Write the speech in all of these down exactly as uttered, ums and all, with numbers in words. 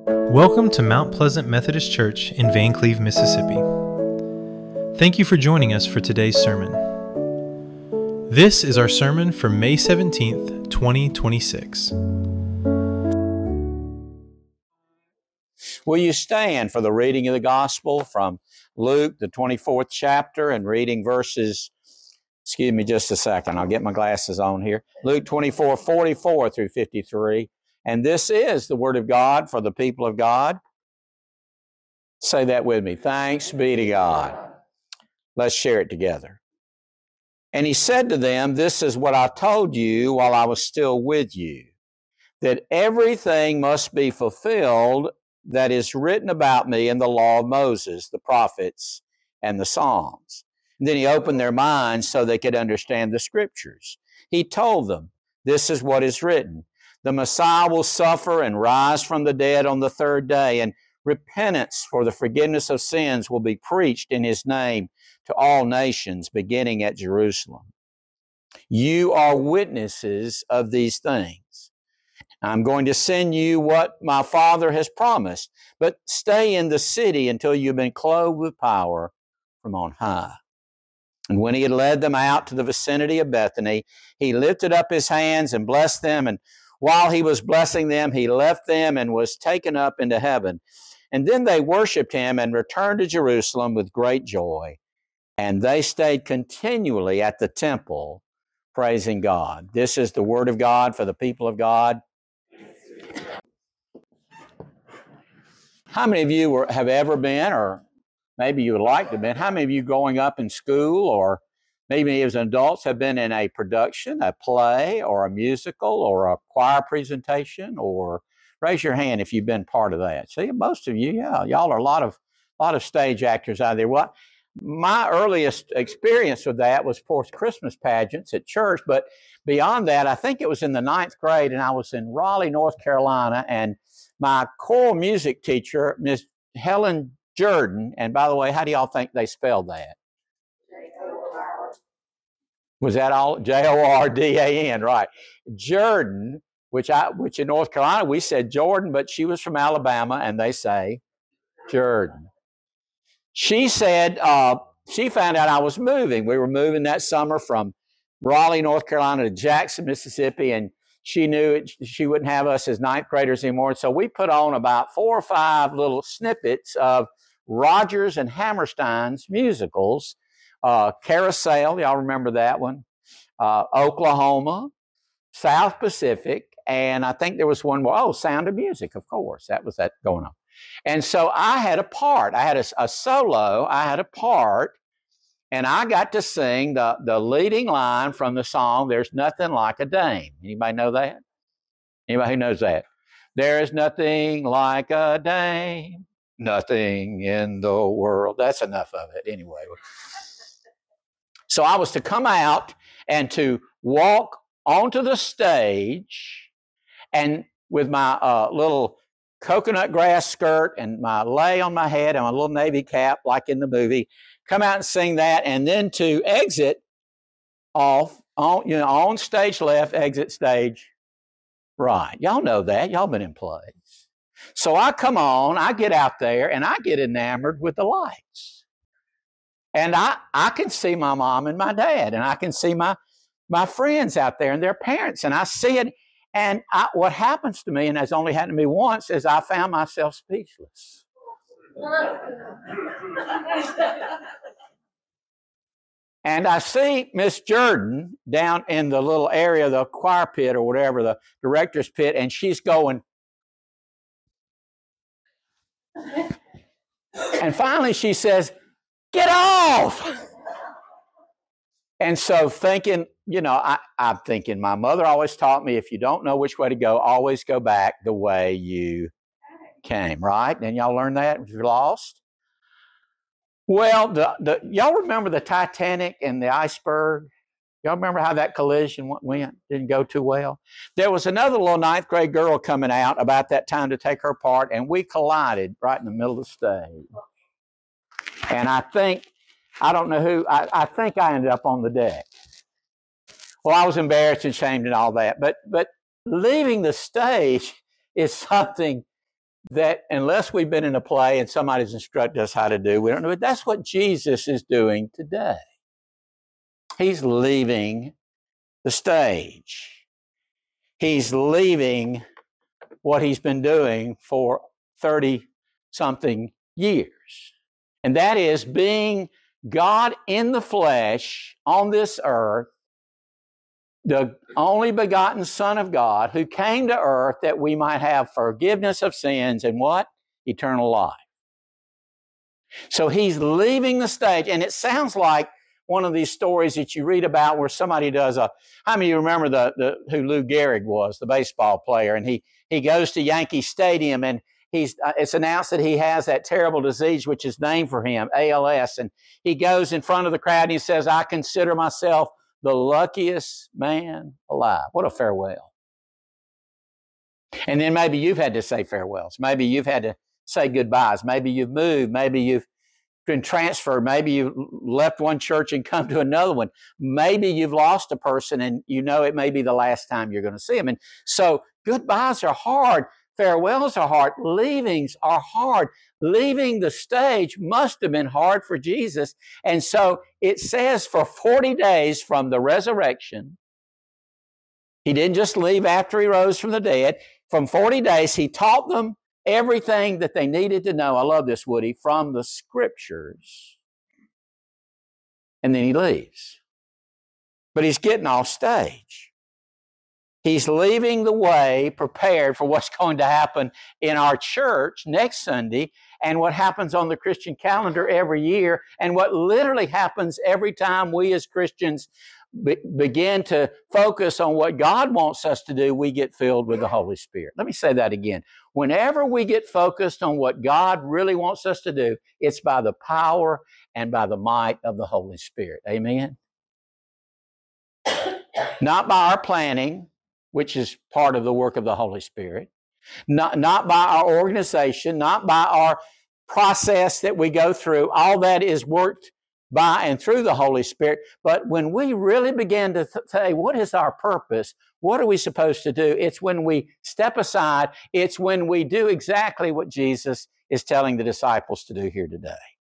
Welcome to Mount Pleasant Methodist Church in Vancleave, Mississippi. Thank you for joining us for today's sermon. This is our sermon for May seventeenth, twenty twenty-six. Will you stand for the reading of the Gospel from Luke, the twenty-fourth chapter, and reading verses, excuse me just a second, I'll get my glasses on here. Luke twenty-four, forty-four through fifty-three. And this is the Word of God for the people of God. Say that with me. Thanks be to God. Let's share it together. And he said to them, "This is what I told you while I was still with you, that everything must be fulfilled that is written about me in the law of Moses, the prophets, and the Psalms." And then he opened their minds so they could understand the Scriptures. He told them, "This is what is written. The Messiah will suffer and rise from the dead on the third day, and repentance for the forgiveness of sins will be preached in His name to all nations, beginning at Jerusalem. You are witnesses of these things. I'm going to send you what my Father has promised, but stay in the city until you've been clothed with power from on high." And when he had led them out to the vicinity of Bethany, he lifted up his hands and blessed them, and while he was blessing them, he left them and was taken up into heaven. And then they worshiped him and returned to Jerusalem with great joy. And they stayed continually at the temple, praising God. This is the word of God for the people of God. How many of you were, have ever been, or maybe you would like to have been, how many of you growing up in school or maybe as adults have been in a production, a play, or a musical, or a choir presentation, or raise your hand if you've been part of that. See, most of you, yeah, y'all are a lot of, lot of stage actors out there. Well, my earliest experience with that was, of course, Christmas pageants at church, but beyond that, I think it was in the ninth grade, and I was in Raleigh, North Carolina, and my choral music teacher, Miss Helen Jordan, and by the way, how do y'all think they spelled that? Was that all? J O R D A N, right. Jordan, which I, which in North Carolina, we said Jordan, but she was from Alabama, and they say Jordan. She said, uh, she found out I was moving. We were moving that summer from Raleigh, North Carolina to Jackson, Mississippi, and she knew it, she wouldn't have us as ninth graders anymore. So we put on about four or five little snippets of Rodgers and Hammerstein's musicals. Uh, Carousel, y'all remember that one? Uh, Oklahoma, South Pacific, and I think there was one more. Oh, Sound of Music, of course. That was that going on. And so I had a part. I had a, a solo. I had a part, and I got to sing the, the leading line from the song, "There's Nothing Like a Dame." Anybody know that? Anybody who knows that? There is nothing like a dame, nothing in the world. That's enough of it anyway. So I was to come out and to walk onto the stage, and with my uh, little coconut grass skirt and my lei on my head and my little navy cap like in the movie, come out and sing that, and then to exit off on, you know, on stage left, exit stage right. Y'all know that. Y'all been in plays. So I come on, I get out there, and I get enamored with the lights. And I, I can see my mom and my dad, and I can see my, my friends out there and their parents, and I see it. And I, what happens to me, and has only happened to me once, is I found myself speechless. And I see Miss Jordan down in the little area, the choir pit or whatever, the director's pit, and she's going. And finally she says, "Get off!" And so thinking, you know, I, I'm thinking, my mother always taught me, if you don't know which way to go, always go back the way you came, right? And y'all learned that if you're lost? Well, the, the y'all remember the Titanic and the iceberg? Y'all remember how that collision went? Didn't go too well. There was another little ninth grade girl coming out about that time to take her part, and we collided right in the middle of the stage. And I think, I don't know who, I, I think I ended up on the deck. Well, I was embarrassed and ashamed and all that. But but leaving the stage is something that unless we've been in a play and somebody's instructed us how to do, we don't know. But that's what Jesus is doing today. He's leaving the stage. He's leaving what he's been doing for thirty-something years. And that is being God in the flesh on this earth, the only begotten Son of God who came to earth that we might have forgiveness of sins and what? Eternal life. So he's leaving the stage, and it sounds like one of these stories that you read about where somebody does a, how many of you remember the, the who Lou Gehrig was, the baseball player, and he he goes to Yankee Stadium, and he's uh, it's announced that he has that terrible disease which is named for him, A L S, and he goes in front of the crowd and he says, I consider myself the luckiest man alive. What a farewell. And then maybe you've had to say farewells. Maybe you've had to say goodbyes. Maybe you've moved. Maybe you've been transferred. Maybe you've left one church and come to another one. Maybe you've lost a person and you know it may be the last time you're going to see them. And so goodbyes are hard. Farewells are hard. Leavings are hard. Leaving the stage must have been hard for Jesus. And so it says for forty days from the resurrection, he didn't just leave after he rose from the dead. From forty days, he taught them everything that they needed to know. I love this, Woody, from the Scriptures. And then he leaves. But he's getting off stage. He's leaving the way prepared for what's going to happen in our church next Sunday and what happens on the Christian calendar every year and what literally happens every time we as Christians be- begin to focus on what God wants us to do, we get filled with the Holy Spirit. Let me say that again. Whenever we get focused on what God really wants us to do, it's by the power and by the might of the Holy Spirit. Amen? Not by our planning, which is part of the work of the Holy Spirit, not, not by our organization, not by our process that we go through. All that is worked by and through the Holy Spirit. But when we really begin to th- say, what is our purpose? What are we supposed to do? It's when we step aside. It's when we do exactly what Jesus is telling the disciples to do here today.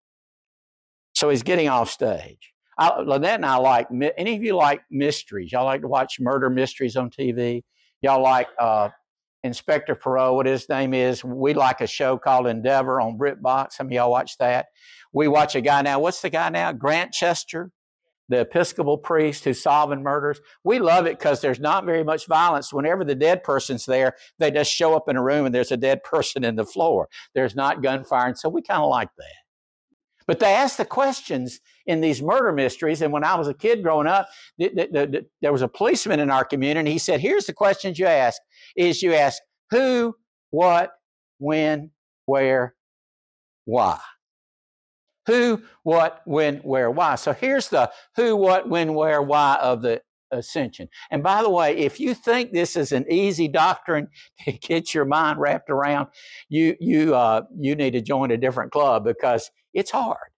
So he's getting off stage. I, Lynette and I like, any of you like mysteries? Y'all like to watch murder mysteries on T V? Y'all like uh, Inspector Poirot, what his name is? We like a show called Endeavor on BritBox. Some of y'all watch that. We watch a guy now, what's the guy now? Grant Chester, the Episcopal priest who's solving murders. We love it because there's not very much violence. Whenever the dead person's there, they just show up in a room and there's a dead person in the floor. There's not gunfire, and so we kind of like that. But they ask the questions in these murder mysteries. And when I was a kid growing up, th- th- th- there was a policeman in our community. And he said, here's the questions you ask, is you ask who, what, when, where, why. Who, what, when, where, why. So here's the who, what, when, where, why of the ascension. And by the way, if you think this is an easy doctrine to get your mind wrapped around, you, you, uh, you need to join a different club because it's hard.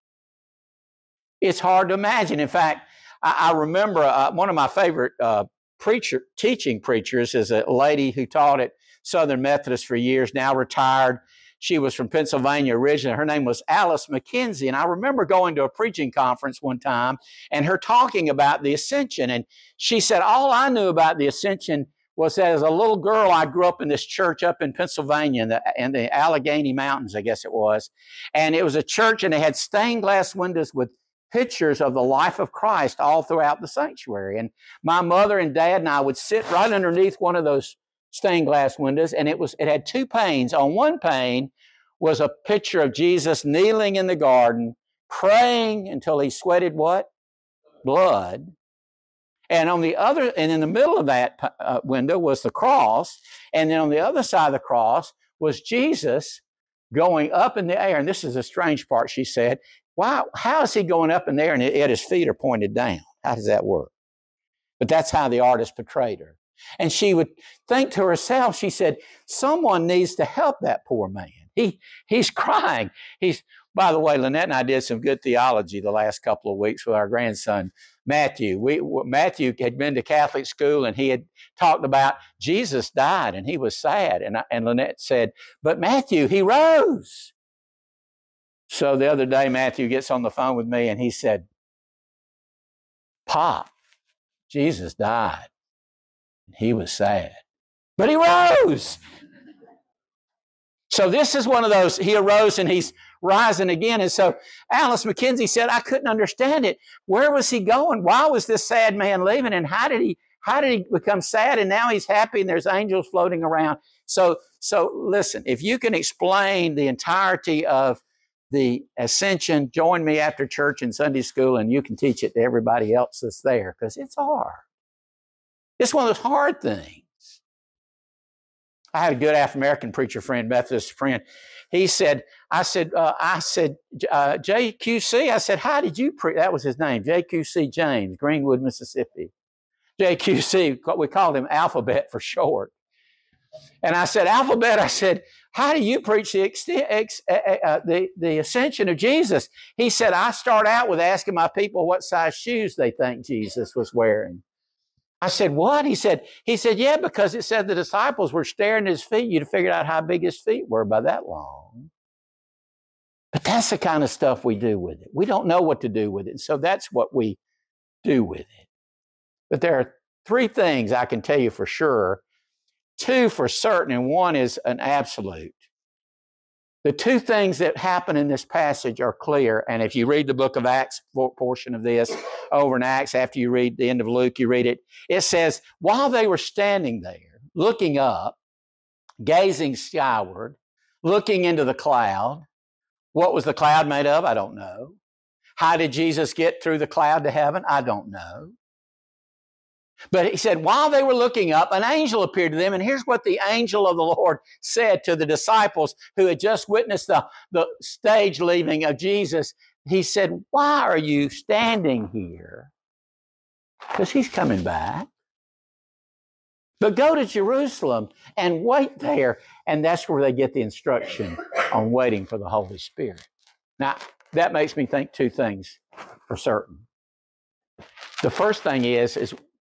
It's hard to imagine. In fact, I, I remember uh, one of my favorite uh, preacher, teaching preachers is a lady who taught at Southern Methodist for years, now retired. She was from Pennsylvania originally. Her name was Alice McKenzie. And I remember going to a preaching conference one time and her talking about the ascension. And she said, all I knew about the ascension was that as a little girl, I grew up in this church up in Pennsylvania, in the, in the Allegheny Mountains, I guess it was. And it was a church, and they had stained glass windows with pictures of the life of Christ all throughout the sanctuary. And my mother and dad and I would sit right underneath one of those stained glass windows, and it was it had two panes. On one pane was a picture of Jesus kneeling in the garden, praying until he sweated what? Blood. And on the other, and in the middle of that uh, window was the cross. And then on the other side of the cross was Jesus going up in the air. And this is a strange part, she said. Wow, how is he going up in the air and yet his feet are pointed down? How does that work? But that's how the artist portrayed her. And she would think to herself, she said, someone needs to help that poor man. He, he's crying. He's, by the way, Lynette and I did some good theology the last couple of weeks with our grandson, Matthew. We, Matthew had been to Catholic school, and he had talked about Jesus died, and he was sad. And, I, and Lynette said, but Matthew, he rose. So the other day, Matthew gets on the phone with me, and he said, Pop, Jesus died. He was sad, but he rose. So this is one of those, he arose and he's rising again. And so Alice McKenzie said, I couldn't understand it. Where was he going? Why was this sad man leaving? And how did he, how did he become sad? And now he's happy and there's angels floating around. So, so listen, if you can explain the entirety of the ascension, join me after church in Sunday school, and you can teach it to everybody else that's there, because it's hard. It's one of those hard things. I had a good African-American preacher friend, Methodist friend. He said, I said, uh, I said, uh, J Q C, I said, how did you preach? That was his name, J Q C James, Greenwood, Mississippi. J Q C, we called him Alphabet for short. And I said, Alphabet, I said, how do you preach the, ex- uh, uh, the, the ascension of Jesus? He said, I start out with asking my people what size shoes they think Jesus was wearing. I said, what? He said, he said, yeah, because it said the disciples were staring at his feet. You'd figure out how big his feet were by that long. But that's the kind of stuff we do with it. We don't know what to do with it. So that's what we do with it. But there are three things I can tell you for sure, two for certain, and one is an absolute. The two things that happen in this passage are clear. And if you read the book of Acts portion of this over in Acts, after you read the end of Luke, you read it, it says, while they were standing there, looking up, gazing skyward, looking into the cloud, what was the cloud made of? I don't know. How did Jesus get through the cloud to heaven? I don't know. But he said, while they were looking up, an angel appeared to them. And here's what the angel of the Lord said to the disciples who had just witnessed the, the stage leaving of Jesus. He said, why are you standing here? Because he's coming back. But go to Jerusalem and wait there. And that's where they get the instruction on waiting for the Holy Spirit. Now, that makes me think two things for certain. The first thing is, is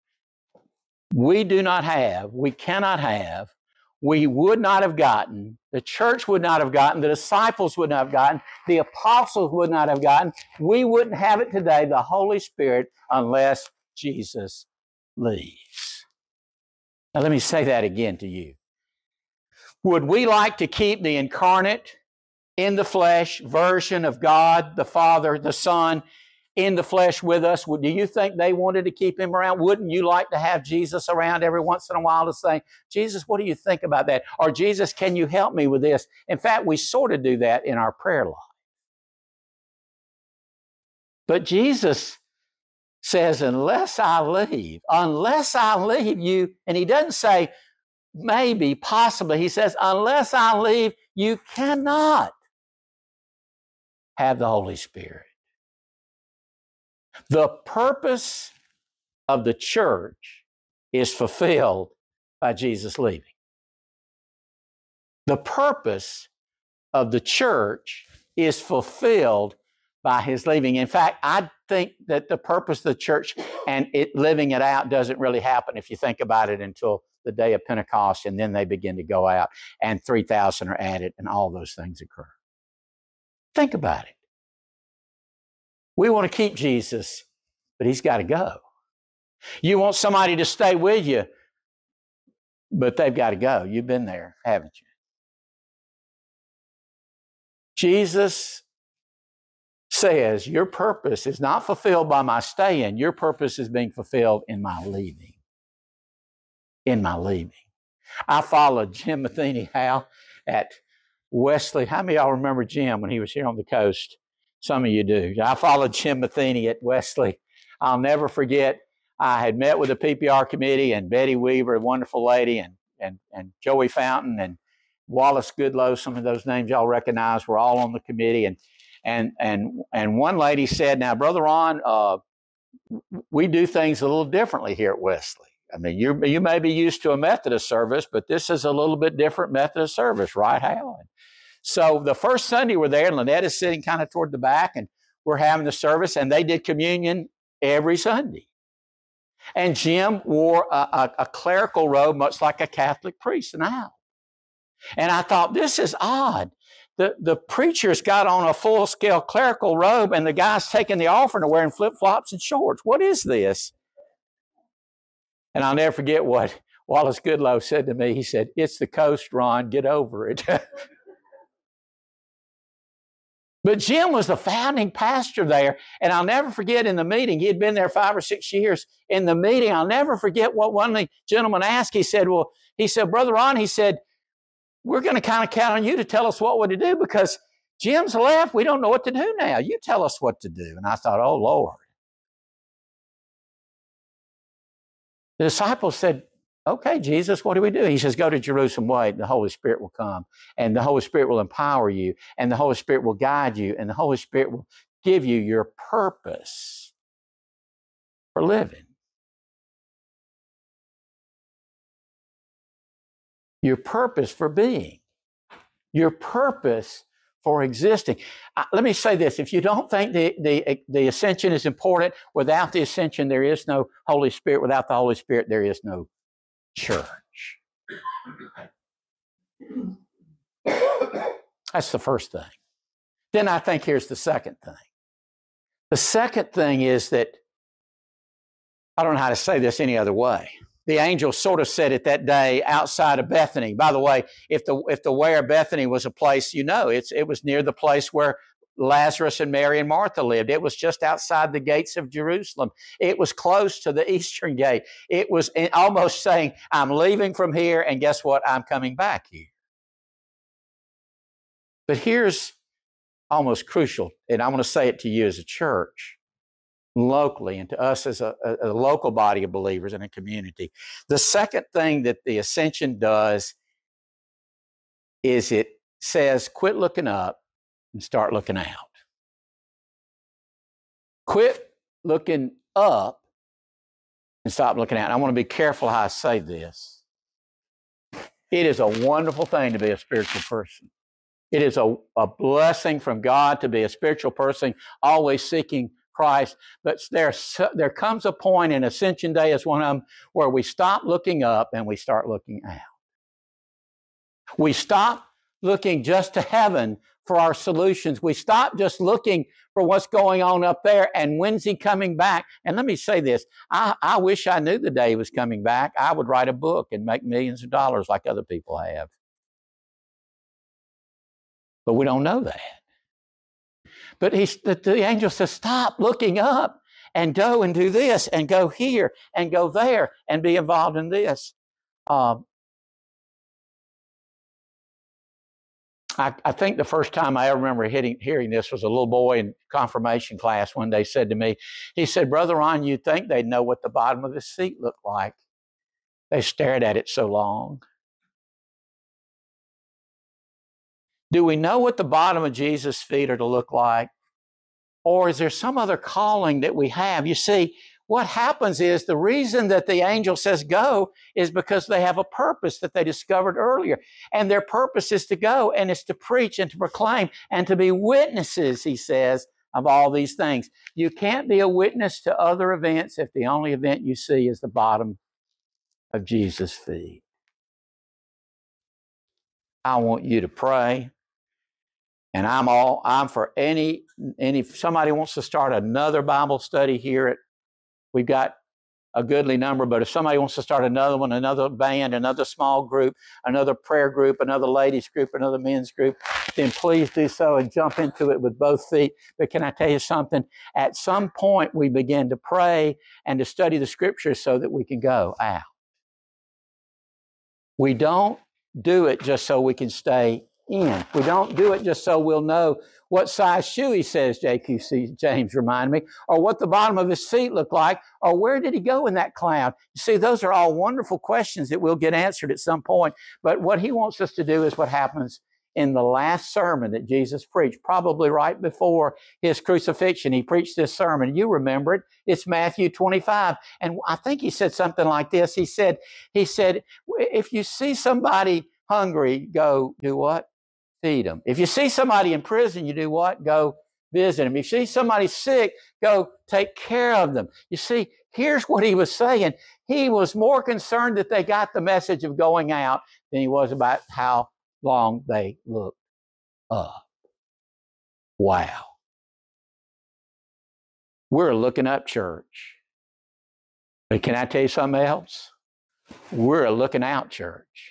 we do not have, we cannot have, we would not have gotten, the church would not have gotten, the disciples would not have gotten, the apostles would not have gotten, we wouldn't have it today, the Holy Spirit, unless Jesus leaves. Now let me say that again to you. Would we like to keep the incarnate, in the flesh version of God, the Father, the Son, in the flesh with us? Do you think they wanted to keep him around? Wouldn't you like to have Jesus around every once in a while to say, Jesus, what do you think about that? Or Jesus, can you help me with this? In fact, we sort of do that in our prayer life. But Jesus says, unless I leave, unless I leave you, and he doesn't say maybe, possibly, he says, unless I leave, you cannot have the Holy Spirit. The purpose of the church is fulfilled by Jesus leaving. The purpose of the church is fulfilled by his leaving. In fact, I think that the purpose of the church and it living it out doesn't really happen, if you think about it, until the day of Pentecost, and then they begin to go out and three thousand are added and all those things occur. Think about it. We want to keep Jesus, but he's got to go. You want somebody to stay with you, but they've got to go. You've been there, haven't you? Jesus says, your purpose is not fulfilled by my staying. Your purpose is being fulfilled in my leaving. In my leaving. I followed Jim Matheny Howe at Wesley. How many of y'all remember Jim when he was here on the coast? Some of you do. I followed Jim Matheny at Wesley. I'll never forget, I had met with the P P R committee, and Betty Weaver, a wonderful lady, and, and, and Joey Fountain, and Wallace Goodlow, some of those names y'all recognize, were all on the committee. And and and and one lady said, now, Brother Ron, uh, we do things a little differently here at Wesley. I mean, you you may be used to a Methodist service, but this is a little bit different Methodist service, right, Hal? So the first Sunday we're there, and Lynette is sitting kind of toward the back, and we're having the service, and they did communion every Sunday. And Jim wore a, a, a clerical robe, much like a Catholic priest now. And I thought, this is odd. The, the preacher's got on a full-scale clerical robe, and the guy's taking the offering and wearing flip-flops and shorts. What is this? And I'll never forget what Wallace Goodloe said to me. He said, it's the coast, Ron. Get over it. But Jim was the founding pastor there, and I'll never forget in the meeting, he had been there five or six years. In the meeting, I'll never forget what one of the gentlemen asked. He said, well, he said, Brother Ron, he said, we're going to kind of count on you to tell us what to do because Jim's left. We don't know what to do now. You tell us what to do. And I thought, oh, Lord. The disciples said, okay, Jesus, what do we do? He says, go to Jerusalem, wait, the Holy Spirit will come, and the Holy Spirit will empower you, and the Holy Spirit will guide you, and the Holy Spirit will give you your purpose for living. Your purpose for being. Your purpose for existing. Uh, let me say this. If you don't think the, the, the ascension is important, without the ascension, there is no Holy Spirit. Without the Holy Spirit, there is no church. That's the first thing. Then I think here's the second thing. The second thing is that, I don't know how to say this any other way. The angel sort of said it that day outside of Bethany. By the way, if the if the way of Bethany was a place, you know, it's it was near the place where Lazarus and Mary and Martha lived. It was just outside the gates of Jerusalem. It was close to the eastern gate. It was almost saying, I'm leaving from here, and guess what? I'm coming back here. But here's almost crucial, and I want to say it to you as a church, locally, and to us as a, a, a local body of believers in a community. The second thing that the ascension does is it says, quit looking up and start looking out. Quit looking up and stop looking out. I want to be careful how I say this. It is a wonderful thing to be a spiritual person. It is a, a blessing from God to be a spiritual person, always seeking Christ. But there, there comes a point, and Ascension Day is one of them, where we stop looking up and we start looking out. We stop looking just to heaven for our solutions. We stop just looking for what's going on up there and when's he coming back. And let me say this, I, I wish I knew the day he was coming back. I would write a book and make millions of dollars like other people have. But we don't know that. But he, the, the angel says, stop looking up and go and do this and go here and go there and be involved in this. Uh, I, I think the first time I ever remember hitting, hearing this was a little boy in confirmation class one day said to me, he said, Brother Ron, you'd think they'd know what the bottom of his seat looked like. They stared at it so long. Do we know what the bottom of Jesus' feet are to look like? Or is there some other calling that we have? You see, what happens is the reason that the angel says go is because they have a purpose that they discovered earlier. And their purpose is to go, and it's to preach and to proclaim and to be witnesses, he says, of all these things. You can't be a witness to other events if the only event you see is the bottom of Jesus' feet. I want you to pray. And I'm all I'm for any any if somebody wants to start another Bible study here at we've got a goodly number, but if somebody wants to start another one, another band, another small group, another prayer group, another ladies group, another men's group, then please do so and jump into it with both feet. But can I tell you something? At some point we begin to pray and to study the scriptures so that we can go out. We don't do it just so we can stay in. We don't do it just so we'll know what size shoe he says, J Q C James reminded me, or what the bottom of his feet looked like, or where did he go in that cloud? You see, those are all wonderful questions that will get answered at some point. But what he wants us to do is what happens in the last sermon that Jesus preached, probably right before his crucifixion. He preached this sermon. You remember it. It's Matthew twenty-five. And I think he said something like this. He said, he said, if you see somebody hungry, go do what? Feed them. If you see somebody in prison, you do what? Go visit them. If you see somebody sick, go take care of them. You see, here's what he was saying. He was more concerned that they got the message of going out than he was about how long they looked up. Wow. We're a looking up church. But can I tell you something else? We're a looking out church.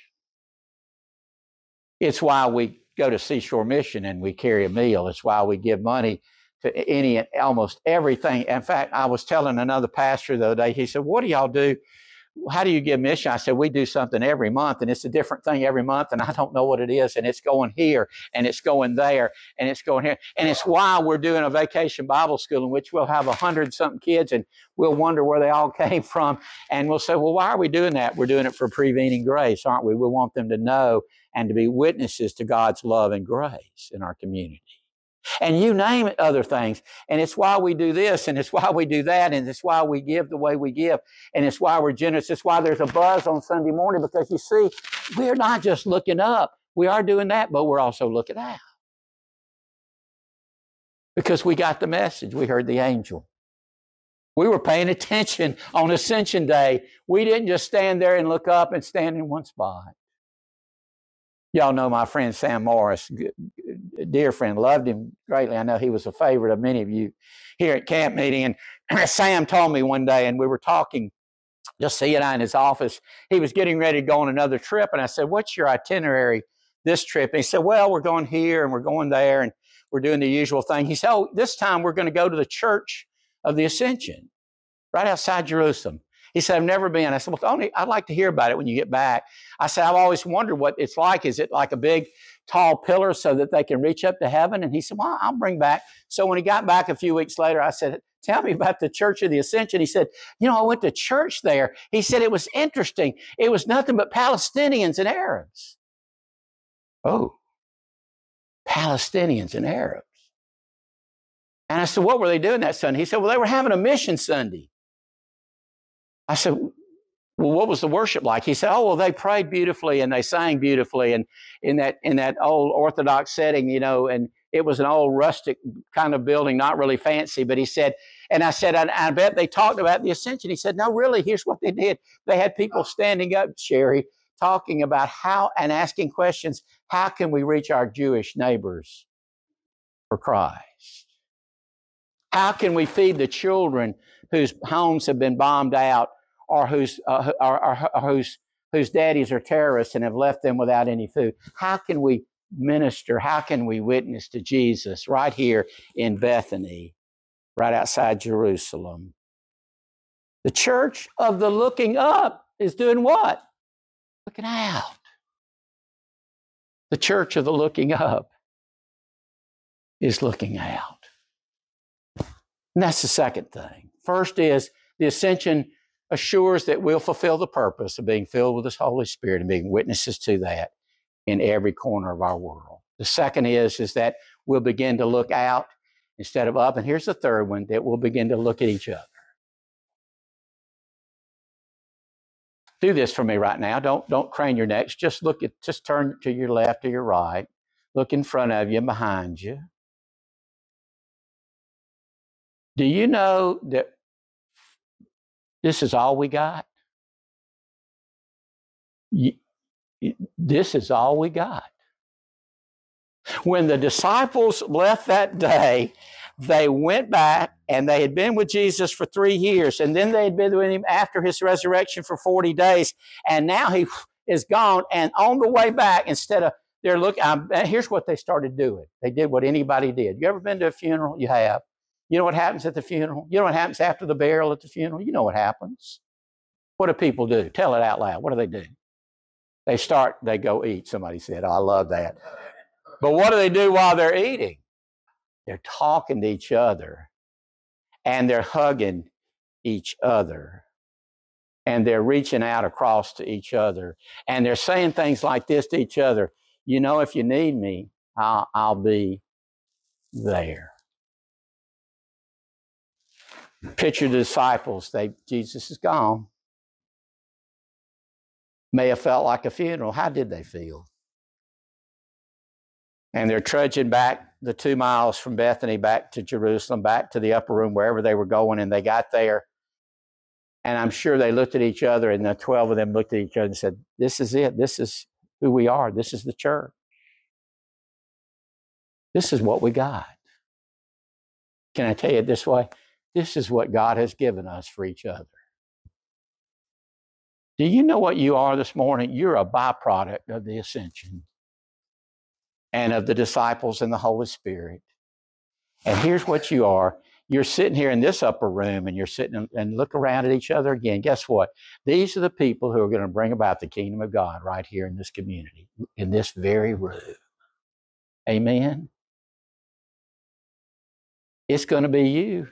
It's why we go to Seashore Mission and we carry a meal. It's why we give money to any and almost everything. In fact, I was telling another pastor the other day, he said, what do y'all do? How do you give mission? I said, we do something every month, and it's a different thing every month, and I don't know what it is, and it's going here, and it's going there, and it's going here. And it's why we're doing a vacation Bible school in which we'll have a hundred-something kids, and we'll wonder where they all came from, and we'll say, well, why are we doing that? We're doing it for preventing grace, aren't we? We want them to know and to be witnesses to God's love and grace in our community. And you name it, other things. And it's why we do this, and it's why we do that, and it's why we give the way we give, and it's why we're generous. It's why there's a buzz on Sunday morning, because you see, we're not just looking up. We are doing that, but we're also looking out. Because we got the message. We heard the angel. We were paying attention on Ascension Day. We didn't just stand there and look up and stand in one spot. Y'all know my friend Sam Morris, dear friend, loved him greatly. I know he was a favorite of many of you here at camp meeting. And Sam told me one day, and we were talking, just he and I in his office, he was getting ready to go on another trip. And I said, what's your itinerary this trip? And he said, well, we're going here and we're going there and we're doing the usual thing. He said, oh, this time we're going to go to the Church of the Ascension right outside Jerusalem. He said, I've never been. I said, well, Tony, I'd like to hear about it when you get back. I said, I've always wondered what it's like. Is it like a big, tall pillar so that they can reach up to heaven? And he said, well, I'll bring back. So when he got back a few weeks later, I said, tell me about the Church of the Ascension. He said, you know, I went to church there. He said, it was interesting. It was nothing but Palestinians and Arabs. Oh, Palestinians and Arabs. And I said, what were they doing that Sunday? He said, well, they were having a mission Sunday. I said, well, what was the worship like? He said, oh, well, they prayed beautifully and they sang beautifully and in that in that old Orthodox setting, you know, and it was an old rustic kind of building, not really fancy. But he said, and I said, I, I bet they talked about the Ascension. He said, no, really, here's what they did. They had people standing up, Sherry, talking about how and asking questions, how can we reach our Jewish neighbors for Christ? How can we feed the children whose homes have been bombed out or whose, uh, or, or, or whose, whose daddies are terrorists and have left them without any food? How can we minister? How can we witness to Jesus right here in Bethany, right outside Jerusalem? The Church of the Looking Up is doing what? Looking out. The Church of the Looking Up is looking out. And that's the second thing. First is the Ascension assures that we'll fulfill the purpose of being filled with His Holy Spirit and being witnesses to that in every corner of our world. The second is, is that we'll begin to look out instead of up. And here's the third one, that we'll begin to look at each other. Do this for me right now. Don't, don't crane your necks. Just look at, just turn to your left or your right. Look in front of you and behind you. Do you know that this is all we got? You, this is all we got. When the disciples left that day, they went back and they had been with Jesus for three years. And then they had been with Him after His resurrection for forty days. And now He is gone. And on the way back, instead of they're looking, um, here's what they started doing. They did what anybody did. You ever been to a funeral? You have. You know what happens at the funeral? You know what happens after the burial at the funeral? You know what happens. What do people do? Tell it out loud. What do they do? They start, they go eat. Somebody said, oh, I love that. But what do they do while they're eating? They're talking to each other. And they're hugging each other. And they're reaching out across to each other. And they're saying things like this to each other. You know, if you need me, I'll, I'll be there. Picture the disciples. They, Jesus is gone. May have felt like a funeral. How did they feel? And they're trudging back the two miles from Bethany back to Jerusalem, back to the upper room, wherever they were going, and they got there. And I'm sure they looked at each other, and the twelve of them looked at each other and said, this is it. This is who we are. This is the church. This is what we got. Can I tell you it this way? This is what God has given us for each other. Do you know what you are this morning? You're a byproduct of the ascension and of the disciples and the Holy Spirit. And here's what you are. You're sitting here in this upper room, and you're sitting and look around at each other again. Guess what? These are the people who are going to bring about the kingdom of God right here in this community, in this very room. Amen? It's going to be you.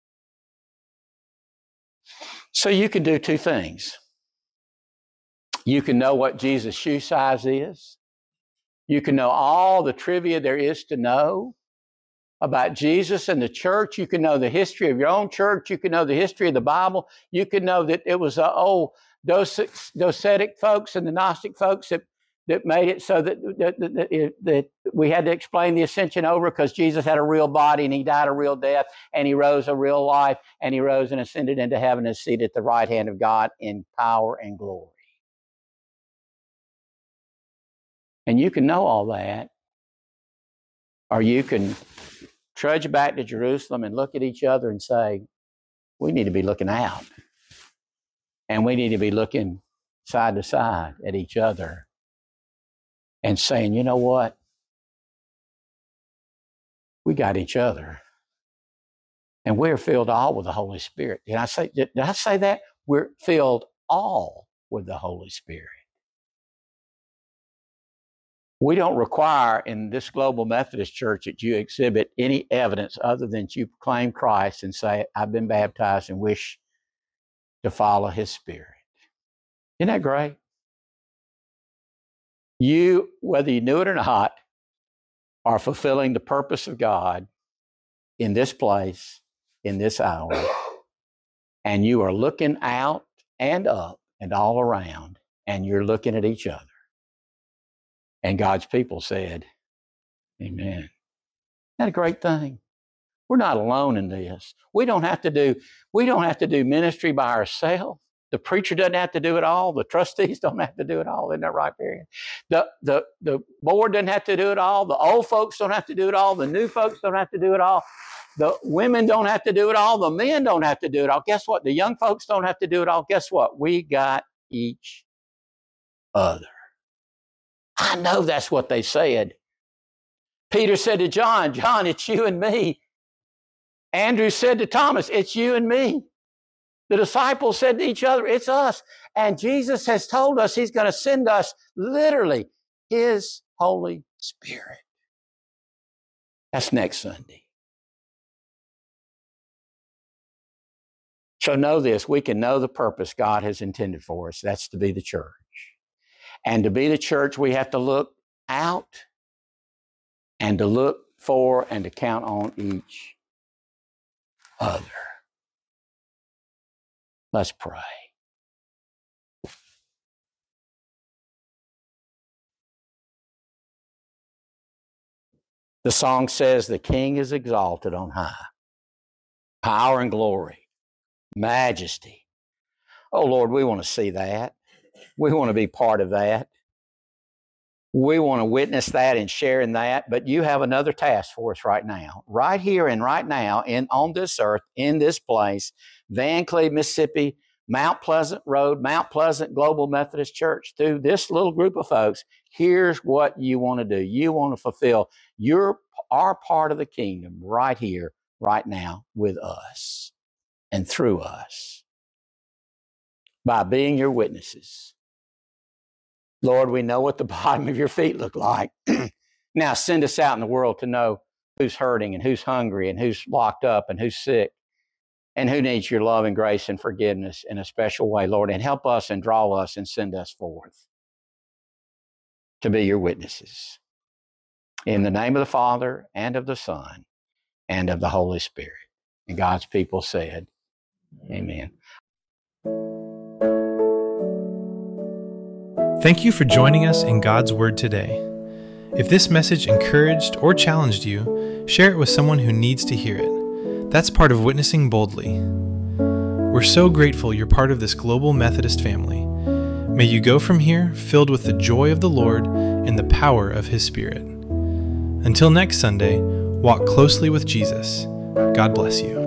So you can do two things. You can know what Jesus' shoe size is. You can know all the trivia there is to know about Jesus and the church. You can know the history of your own church. You can know the history of the Bible. You can know that it was the old Docetic folks and the Gnostic folks that, that made it so that, that, that, that we had to explain the ascension over, because Jesus had a real body and he died a real death and he rose a real life and he rose and ascended into heaven and is seated at the right hand of God in power and glory. And you can know all that, or you can trudge back to Jerusalem and look at each other and say, we need to be looking out. And we need to be looking side to side at each other and saying, you know what? We got each other. And we're filled all with the Holy Spirit. Did I say, did, did I say that? We're filled all with the Holy Spirit. We don't require in this Global Methodist Church that you exhibit any evidence other than you proclaim Christ and say, I've been baptized and wish to follow His Spirit. Isn't that great? You, whether you knew it or not, are fulfilling the purpose of God in this place, in this hour. And you are looking out and up and all around, and you're looking at each other. And God's people said, amen. Isn't that a great thing? We're not alone in this. We don't have to do, we don't have to do ministry by ourselves. The preacher doesn't have to do it all. The trustees don't have to do it all. Isn't that right, Marion? The, the, the board doesn't have to do it all. The old folks don't have to do it all. The new folks don't have to do it all. The women don't have to do it all. The men don't have to do it all. Guess what? The young folks don't have to do it all. Guess what? We got each other. I know that's what they said. Peter said to John, John, it's you and me. Andrew said to Thomas, it's you and me. The disciples said to each other, it's us. And Jesus has told us He's going to send us literally His Holy Spirit. That's next Sunday. So know this, we can know the purpose God has intended for us. That's to be the church. And to be the church, we have to look out and to look for and to count on each other. Let's pray. The song says, the King is exalted on high. Power and glory, majesty. Oh, Lord, we want to see that. We want to be part of that. We want to witness that and share in that. But you have another task for us right now. Right here and right now in, on this earth, in this place, Vancleave, Mississippi, Mount Pleasant Road, Mount Pleasant Global Methodist Church. Through this little group of folks, here's what you want to do. You want to fulfill your, our part of the kingdom right here, right now with us and through us by being your witnesses. Lord, we know what the bottom of your feet look like. Now send us out in the world to know who's hurting and who's hungry and who's locked up and who's sick and who needs your love and grace and forgiveness in a special way, Lord, and help us and draw us and send us forth to be your witnesses. In the name of the Father and of the Son and of the Holy Spirit. And God's people said, amen. Thank you for joining us in God's Word today. If this message encouraged or challenged you, Share it with someone who needs to hear it. That's part of witnessing boldly. We're so grateful you're part of this global Methodist family. May you go from here filled with the joy of the Lord and the power of His Spirit. Until next Sunday, walk closely with Jesus. God bless you.